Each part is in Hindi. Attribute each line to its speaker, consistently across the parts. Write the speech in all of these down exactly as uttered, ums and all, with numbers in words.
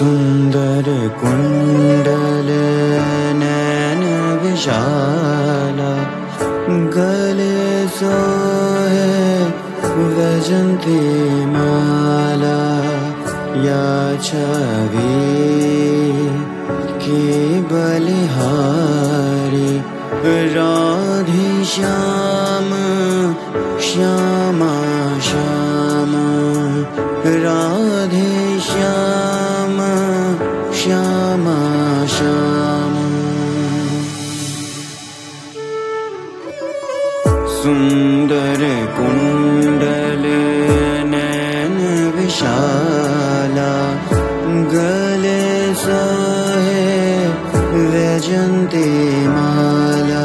Speaker 1: सुंदर कुंडल नैन विशाला, गले सोहे वैजंती माला। या छवि की बलिहारी, राधे श्याम श्यामा श्याम, राधे श्याम श्यामा श्याम। सुंदर कुंडल नैन विशाला, गले सोहे वैजंती माला।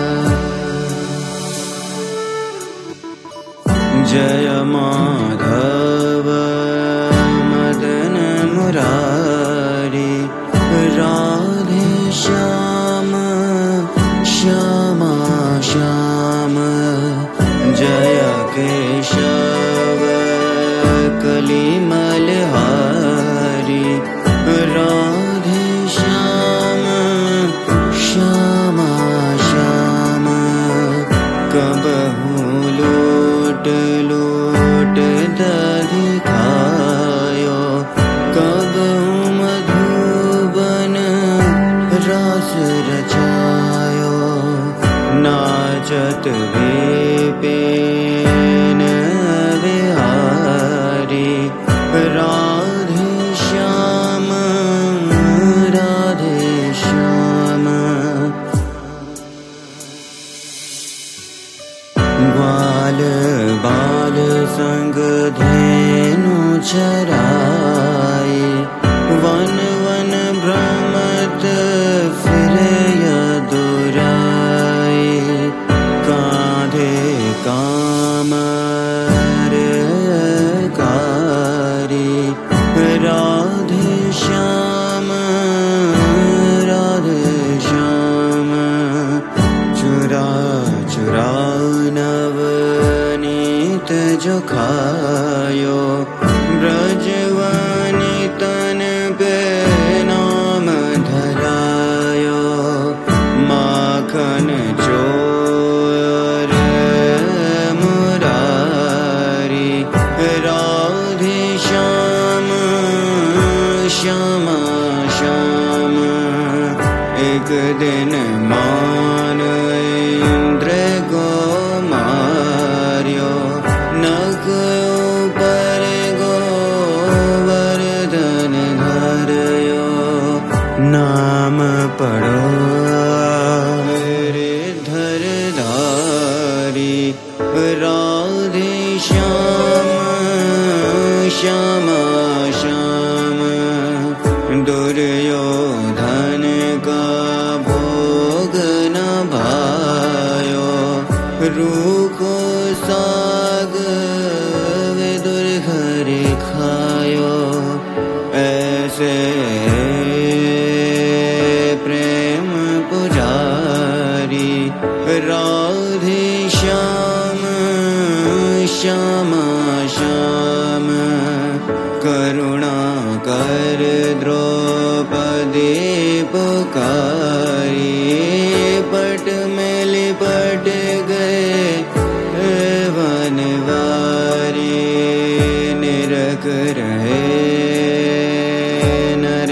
Speaker 1: जय माधव मदन मुरारी, राधे श्याम श्यामा श्याम। जय केशव कली मलहारी, राधे श्याम श्यामा श्याम। कबहू लूट लूट दधि खायो, कबहू मधुबन रास रचायो। नाचत विपिन बिहारी, राधे श्याम राधे श्याम। ग्वाल बाल संग धेनु चराई, वन वन भ्रमत फिरे यदुराई। कांधे कामर कारी, राधे श्याम राधे श्याम। चुरा चुरा नवनीत जो खायो, ब्रजवानी तन पे नाम धरायो। माखन चोर मुरारी, राधे श्याम श्यामा श्याम। एक दिन मान इंद्र को मार्यो, नख ऊपर गोवर्धन धरयो। नाम पढ़ो गिरधर धारी, राधे श्याम श्यामा श्याम। दुर्योधन का भोग न भायो, रूखो साग विदुर हरि खायो। ऐसे प्रेम पुजारी, राधे श्याम श्यामा श्याम। करुणा कर द्रौपदी पुकारी, पट में लिपट गए वनवारी। निरख रहे नर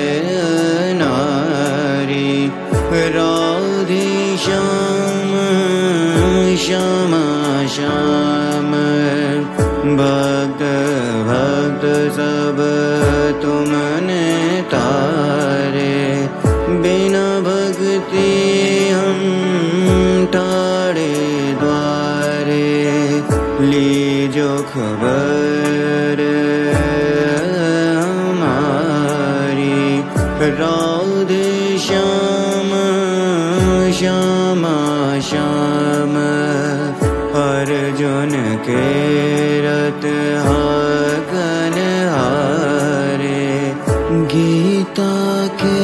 Speaker 1: नारी, राधे श्याम श्यामा श्याम। भक्त भक्त सब तुमने तारे, बिना भक्ति हम ठाड़े द्वारे। लीजो खबर हमारी, राधे श्याम श्यामा श्याम। अर्जुन के रत हाकन हारे, गीता के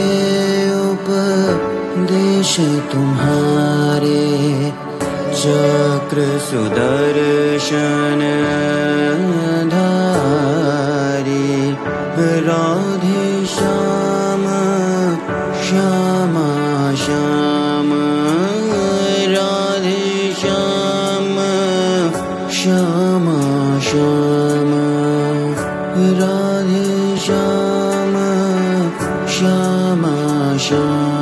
Speaker 1: उपदेश तुम्हारे। चक्र सुदर्शन धारी, राधे श्याम राधे श्याम श्यामा श्याम